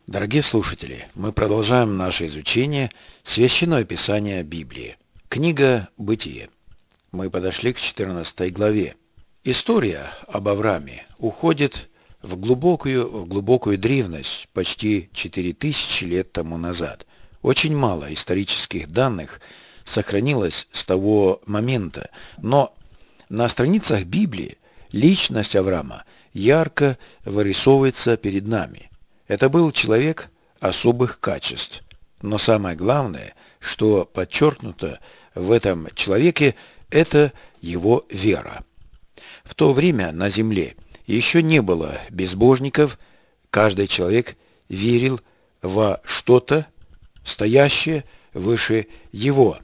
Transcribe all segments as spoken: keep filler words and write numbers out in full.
Дорогие слушатели, мы продолжаем наше изучение Священного Писания Библии. Книга «Бытие». Мы подошли к четырнадцатой главе. История об Аврааме уходит в глубокую, в глубокую древность, почти четыре тысячи лет тому назад. Очень мало исторических данных сохранилось с того момента, но на страницах Библии личность Авраама ярко вырисовывается перед нами. Это был человек особых качеств. Но самое главное, что подчеркнуто в этом человеке, это его вера. В то время на земле еще не было безбожников, каждый человек верил во что-то, стоящее выше его.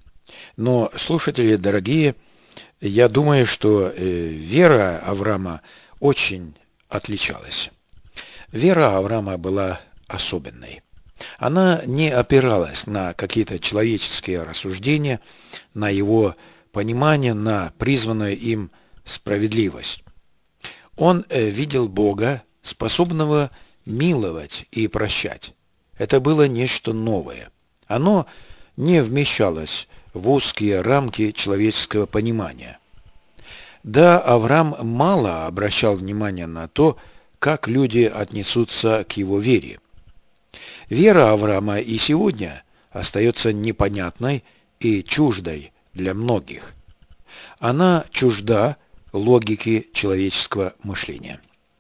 Но, слушатели дорогие, я думаю, что э, вера Авраама очень отличалась. Вера Авраама была особенной. Она не опиралась на какие-то человеческие рассуждения, на его понимание, на призванную им справедливость. Он э, видел Бога, способного миловать и прощать. Это было нечто новое. Оно не вмещалось в узкие рамки человеческого понимания. Да, Авраам мало обращал внимание на то, как люди отнесутся к его вере. Вера Авраама и сегодня остается непонятной и чуждой для многих. Она чужда логике человеческого мышления.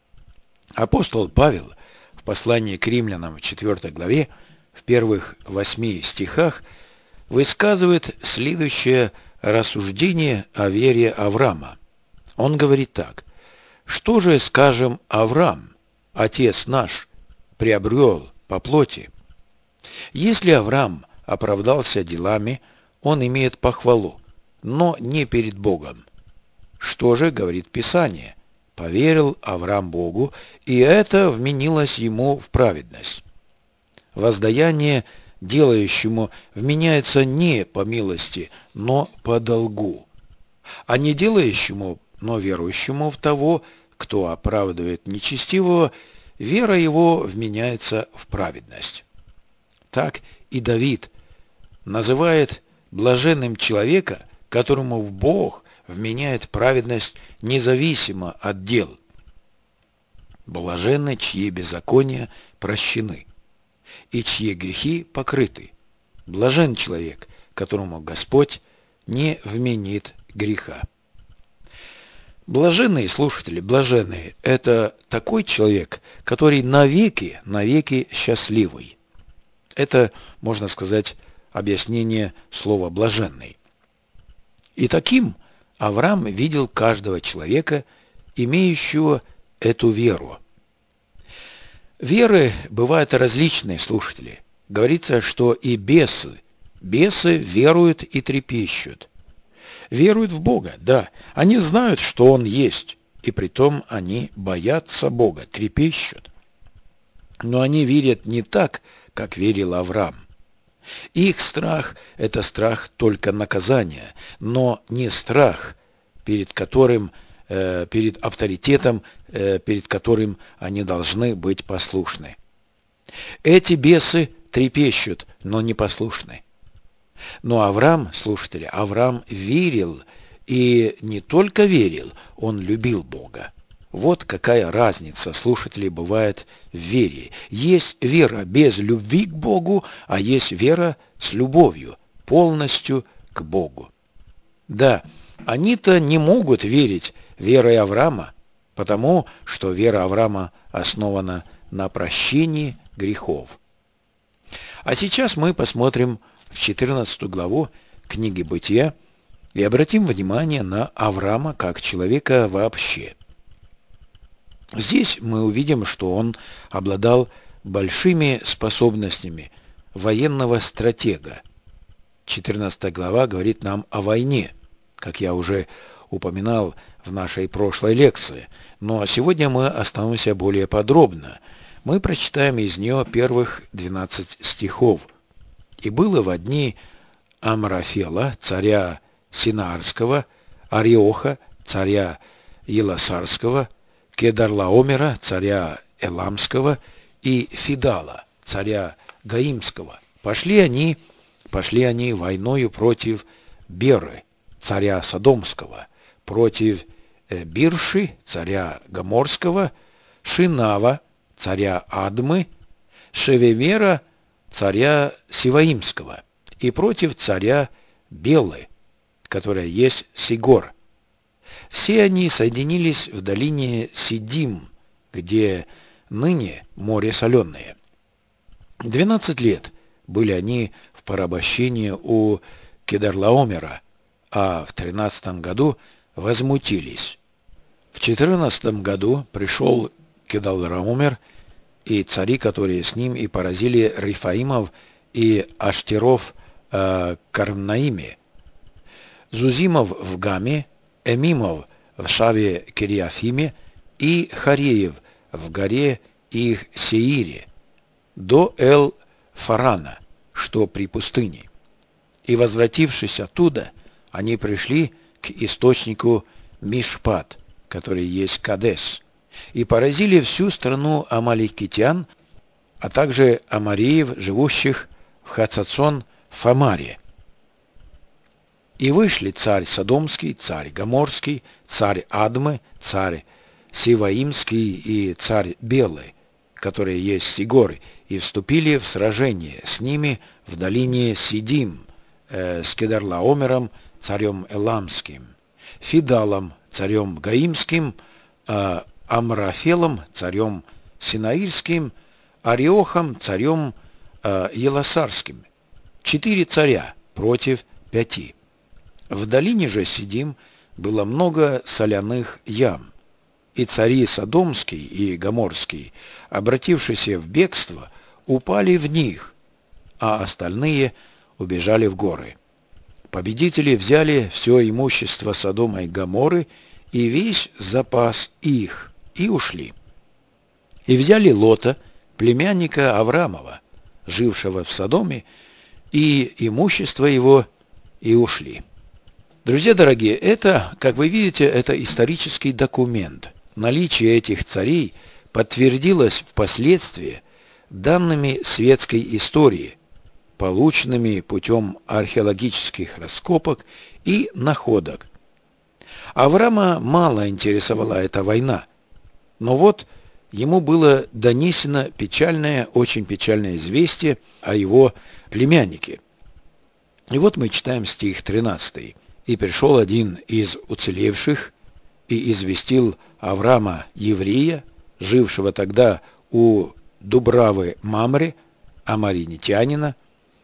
Апостол Павел в послании к римлянам в четвёртой главе, в первых восьми стихах, высказывает следующее рассуждение о вере Авраама. Он говорит так: «Что же скажем Авраам, отец наш, приобрел по плоти? Если Авраам оправдался делами, он имеет похвалу, но не перед Богом. Что же говорит Писание? Поверил Авраам Богу, и это вменилось ему в праведность. Воздаяние делающему вменяется не по милости, но по долгу, а не делающему, но верующему в того, кто оправдывает нечестивого, вера его вменяется в праведность». Так и Давид называет блаженным человека, которому Бог вменяет праведность независимо от дел. Блаженны, чьи беззакония прощены, и чьи грехи покрыты. Блажен человек, которому Господь не вменит греха. Блаженные слушатели, блаженные – это такой человек, который навеки, навеки счастливый. Это, можно сказать, объяснение слова «блаженный». И таким Авраам видел каждого человека, имеющего эту веру. Веры бывают различные, слушатели. Говорится, что и бесы, бесы веруют и трепещут. Веруют в Бога, да. Они знают, что Он есть, и притом они боятся Бога, трепещут. Но они верят не так, как верил Авраам. Их страх – это страх только наказания, но не страх, перед которым, э, перед авторитетом, э, перед которым они должны быть послушны. Эти бесы трепещут, но не послушны. Но Авраам, слушатели, Авраам верил, и не только верил, он любил Бога. Вот какая разница, слушатели, бывает в вере. Есть вера без любви к Богу, а есть вера с любовью, полностью к Богу. Да, они-то не могут верить верой Авраама, потому что вера Авраама основана на прощении грехов. А сейчас мы посмотрим в четырнадцатую главу книги «Бытия» и обратим внимание на Авраама как человека вообще. Здесь мы увидим, что он обладал большими способностями военного стратега. четырнадцатая глава говорит нам о войне, как я уже упоминал в нашей прошлой лекции. Но сегодня мы остановимся более подробно. Мы прочитаем из нее первых двенадцать стихов. «И было во дни Амрафела, царя Синаарского, Ариоха, царя Еласарского, Кедарлаомера, царя Эламского, и Фидала, царя Гаимского. Пошли они, пошли они войною против Беры, царя Содомского, против Бирши, царя Гоморского, Шинава, царя Адмы, Шевемера, царя Сиваимского, и против царя Белы, которая есть Сигор. Все они соединились в долине Сидим, где ныне море соленое. Двенадцать лет были они в порабощении у Кедарлаомера, а в тринадцатом году возмутились. В четырнадцатом году пришел Кедарлаомер и цари, которые с ним, и поразили Рифаимов и Аштеров э, Карнаиме, Зузимов в Гаме, Эмимов в Шаве Кириафиме и Хареев в горе их Сеире, до Эл-Фарана, что при пустыне. И, возвратившись оттуда, они пришли к источнику Мишпат, который есть Кадес, и поразили всю страну амаликитян, а также амареев, живущих в Хацацон-Фамаре. И вышли царь Содомский, царь Гоморский, царь Адмы, царь Сиваимский и царь Белый, которые есть Сигоры, и вступили в сражение с ними в долине Сидим, э, с Кедарлаомером, царем Эламским, Фидалом, царем Гаимским, э, Амрафелом, царем Синаирским, Ариохом, царем э, Еласарским. Четыре царя против пяти. В долине же Сидим было много соляных ям, и цари Содомский и Гоморский, обратившиеся в бегство, упали в них, а остальные убежали в горы. Победители взяли все имущество Содома и Гоморы и весь запас их, и ушли. И взяли Лота, племянника Аврамова, жившего в Содоме, и имущество его, и ушли. Друзья дорогие, это, как вы видите, это исторический документ. Наличие этих царей подтвердилось впоследствии данными светской истории, полученными путем археологических раскопок и находок. Авраама мало интересовала эта война, но вот ему было донесено печальное, очень печальное известие о его племяннике. И вот мы читаем стих тринадцатый. «И пришел один из уцелевших и известил Авраама еврея, жившего тогда у Дубравы Мамре, амаринитянина,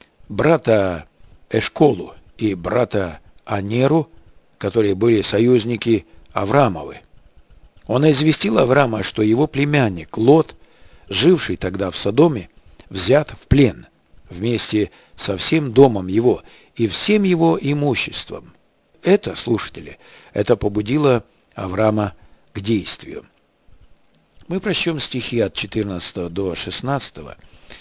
брата Эшколу и брата Анеру, которые были союзники Авраамовы. Он известил Авраама, что его племянник Лот, живший тогда в Содоме, взят в плен вместе со всем домом его и всем его имуществом. Это, слушатели, это побудило Авраама к действию. Мы прочтем стихи от четырнадцатого до шестнадцатого,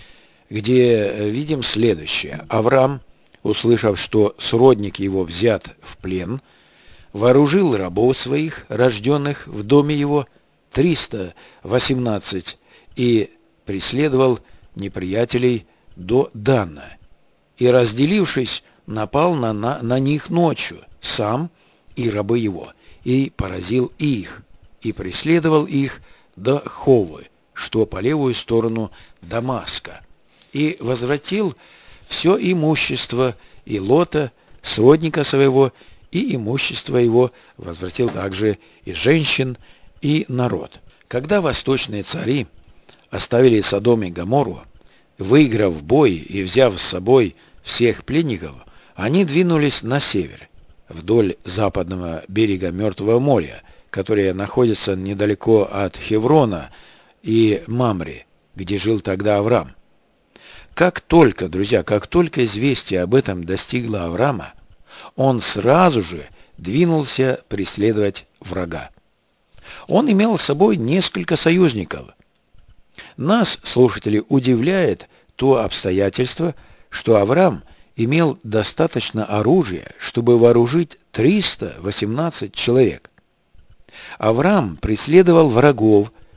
где видим следующее. Авраам, услышав, что сродник его взят в плен, вооружил рабов своих, рожденных в доме его, триста восемнадцать, и преследовал неприятелей до Дана. И, разделившись, напал на, на, на них ночью, сам и рабы его, и поразил их, и преследовал их до Ховы, что по левую сторону Дамаска, и возвратил все имущество и Лота, сродника своего, и имущество его возвратил также и женщин, и народ. Когда восточные цари оставили Содом и Гоморру, выиграв бой и взяв с собой всех пленников, они двинулись на север, вдоль западного берега Мертвого моря, которое находится недалеко от Хеврона и Мамре, где жил тогда Авраам. Как только, друзья, как только известие об этом достигло Авраама, он сразу же двинулся преследовать врага. Он имел с собой несколько союзников. Нас, слушатели, удивляет то обстоятельство, что Авраам имел достаточно оружия, чтобы вооружить триста восемнадцать человек. Авраам преследовал врагов,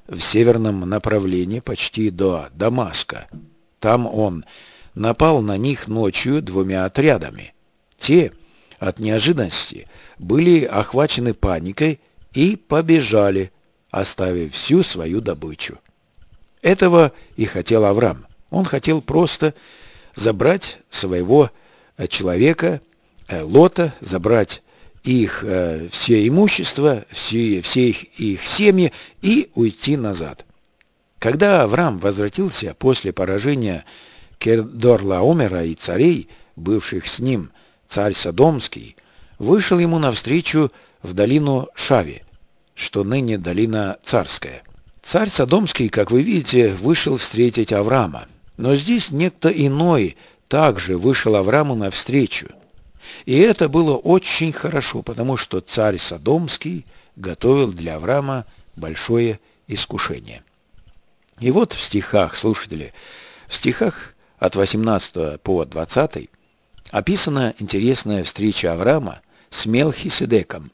в северном направлении почти до Дамаска. Там он напал на них ночью двумя отрядами. Те от неожиданности были охвачены паникой и побежали, оставив всю свою добычу. Этого и хотел Авраам. Он хотел просто забрать своего человека, Лота, забрать их все имущество, все, все их, их семьи и уйти назад. Когда Авраам возвратился после поражения Кедорлаомера и царей, бывших с ним, царь Содомский, вышел ему навстречу в долину Шави, что ныне долина Царская. Царь Содомский, как вы видите, вышел встретить Авраама, но здесь некто иной также вышел Аврааму навстречу. И это было очень хорошо, потому что царь Содомский готовил для Авраама большое искушение. И вот в стихах, слушатели, в стихах от восемнадцатого по двадцатый описана интересная встреча Авраама с Мелхиседеком.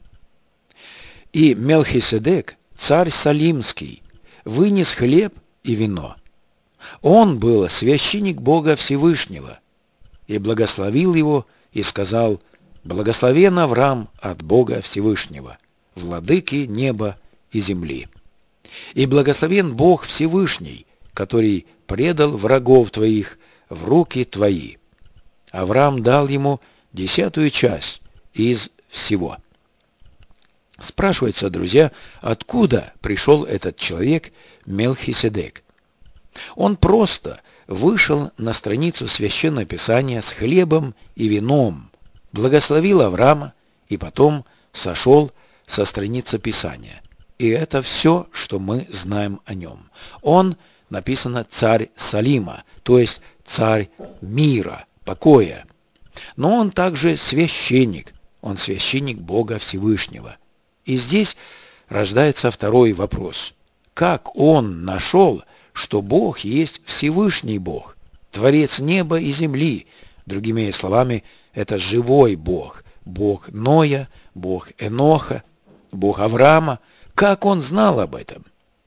«И Мелхиседек, царь Салимский, вынес хлеб и вино. Он был священник Бога Всевышнего, и благословил его, и сказал: благословен Авраам от Бога Всевышнего, владыки неба и земли. И благословен Бог Всевышний, который предал врагов твоих в руки твои. Авраам дал ему десятую часть из всего». Спрашивается, друзья, откуда пришел этот человек Мелхиседек? Он просто вышел на страницу Священного Писания с хлебом и вином, благословил Авраама и потом сошел со страницы Писания. И это все, что мы знаем о нем. Он, написано, царь Салима, то есть царь мира, покоя. Но он также священник, он священник Бога Всевышнего. И здесь рождается второй вопрос. Как он нашел, что Бог есть Всевышний Бог, Творец неба и земли? Другими словами, это живой Бог, Бог Ноя, Бог Эноха, Бог Авраама. Как он знал об этом?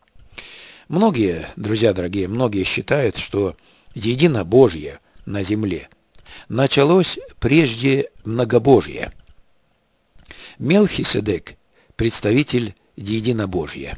Многие, друзья дорогие, многие считают, что единобожие на земле началось прежде многобожия. Мелхиседек – представитель единобожия.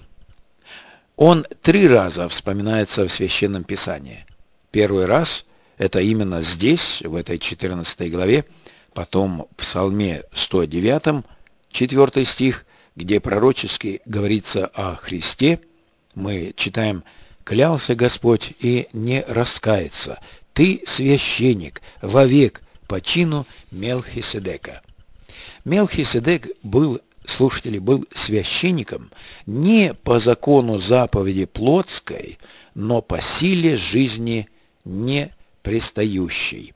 Он три раза вспоминается в Священном Писании. Первый раз – это именно здесь, в этой четырнадцатой главе, потом в Псалме сто девятом, четвёртый стих, где пророчески говорится о Христе, мы читаем: «Клялся Господь и не раскается, ты священник вовек по чину Мелхиседека». Мелхиседек был, слушатели, был священником не по закону заповеди плотской, но по силе жизни непрестающей.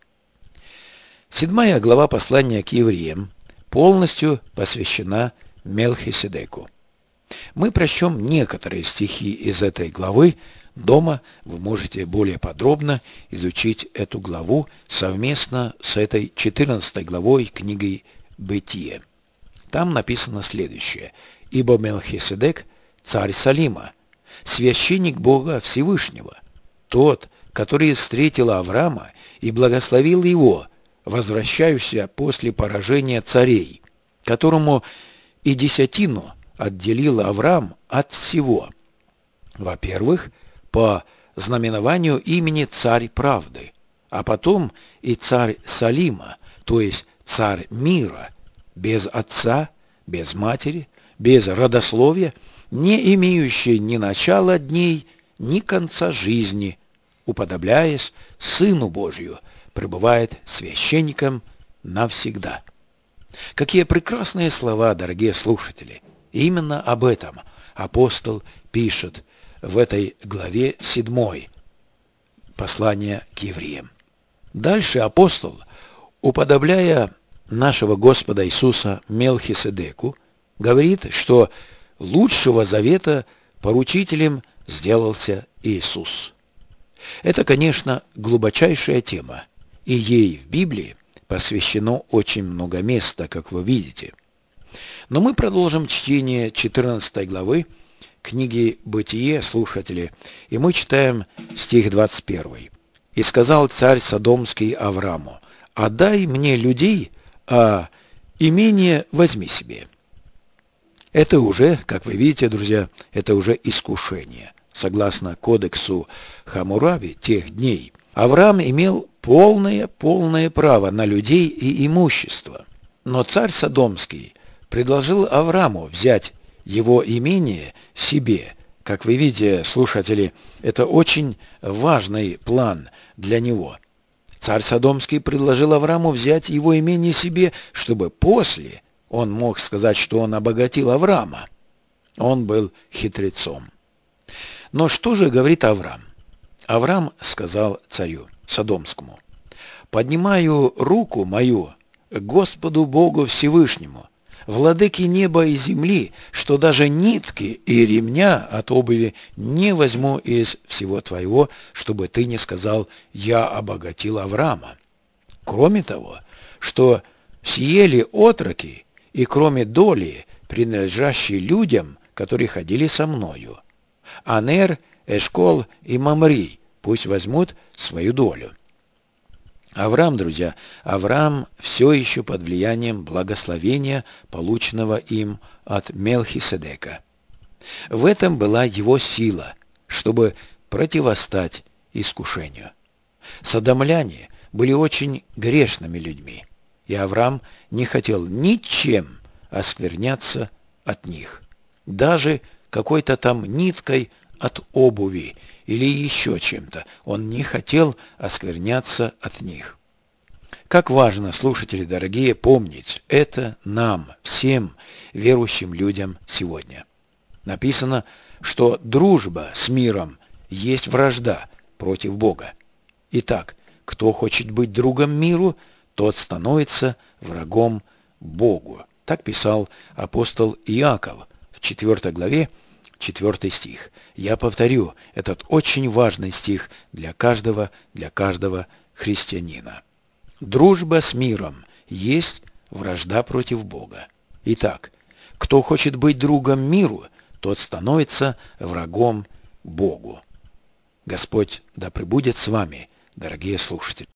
Седьмая глава послания к евреям полностью посвящена Мелхиседеку. Мы прочтем некоторые стихи из этой главы. Дома вы можете более подробно изучить эту главу совместно с этой четырнадцатой главой книги Бытие. Там написано следующее: «Ибо Мелхиседек, царь Салима, священник Бога Всевышнего, тот, который встретил Авраама и благословил его, возвращающийся после поражения царей, которому и десятину отделил Авраам от всего. Во-первых, по знаменованию имени царь правды, а потом и царь Салима, то есть царь мира, без отца, без матери, без родословия, не имеющий ни начала дней, ни конца жизни, уподобляясь Сыну Божию, пребывает священником навсегда». Какие прекрасные слова, дорогие слушатели! Именно об этом апостол пишет в этой главе седьмой послания к евреям. Дальше апостол, уподобляя нашего Господа Иисуса Мелхиседеку, говорит, что лучшего завета поручителем сделался Иисус. Это, конечно, глубочайшая тема, и ей в Библии посвящено очень много места, как вы видите. Но мы продолжим чтение четырнадцатой главы книги «Бытие», слушатели, и мы читаем стих двадцать первый. «И сказал царь Содомский Авраму: отдай мне людей, а имение возьми себе». Это уже, как вы видите, друзья, это уже искушение. Согласно кодексу Хаммурапи тех дней, Авраам имел полное, полное право на людей и имущество. Но царь Содомский предложил Аврааму взять его имение себе. Как вы видите, слушатели, это очень важный план для него. Царь Содомский предложил Аврааму взять его имение себе, чтобы после он мог сказать, что он обогатил Авраама. Он был хитрецом. Но что же говорит Авраам? Авраам сказал царю Содомскому: «Поднимаю руку мою к Господу Богу Всевышнему, владыке неба и земли, что даже нитки и ремня от обуви не возьму из всего твоего, чтобы ты не сказал: я обогатил Авраама. Кроме того, что съели отроки, и кроме доли, принадлежащей людям, которые ходили со мною. Анер, Эшкол и Мамри пусть возьмут свою долю». Авраам, друзья, Авраам все еще под влиянием благословения, полученного им от Мелхиседека. В этом была его сила, чтобы противостать искушению. Содомляне были очень грешными людьми, и Авраам не хотел ничем оскверняться от них, даже какой-то там ниткой от обуви или еще чем-то. Он не хотел оскверняться от них. Как важно, слушатели дорогие, помнить это нам, всем верующим людям сегодня. Написано, что дружба с миром есть вражда против Бога. Итак, кто хочет быть другом миру, тот становится врагом Богу. Так писал апостол Иаков в четвёртой главе, четвёртый стих. Я повторю, этот очень важный стих для каждого, для каждого христианина. Дружба с миром есть вражда против Бога. Итак, кто хочет быть другом миру, тот становится врагом Богу. Господь да пребудет с вами, дорогие слушатели.